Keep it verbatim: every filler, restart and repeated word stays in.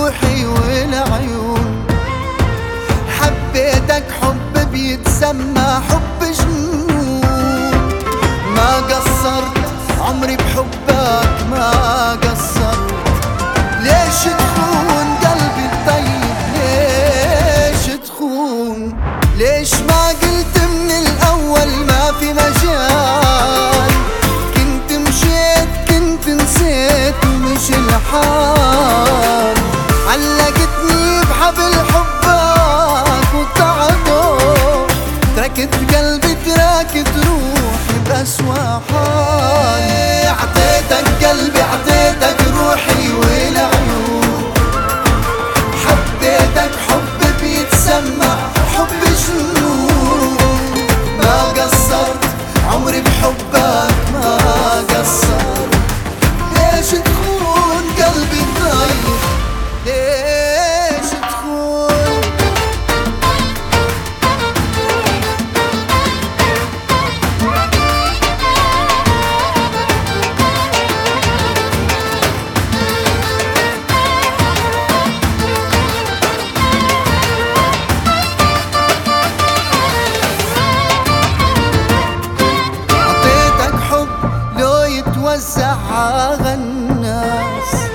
روحي والعيون. حبيتك حب بيتسمى حب جنون. ما قصرت عمري بحبك ما قصرت. ليش تخون قلبي الطيب ليش تخون؟ ليش ما قلت من الأول ما في مجال؟ كنت مشيت كنت نسيت ومش الحال. علقتني بحبل حبك وقطعته. تركت قلبي تركت روحي بأسوأ حال. عطيتك قلبي عطيتك روحي والعيون. حبيتك حب بيتسمى حب جنون. ما قصرت عمري بحبك ما قصرت. ليش تخون قلبي الطيب ليش تخون؟ عطيتك حب لو يتوزع على الناس.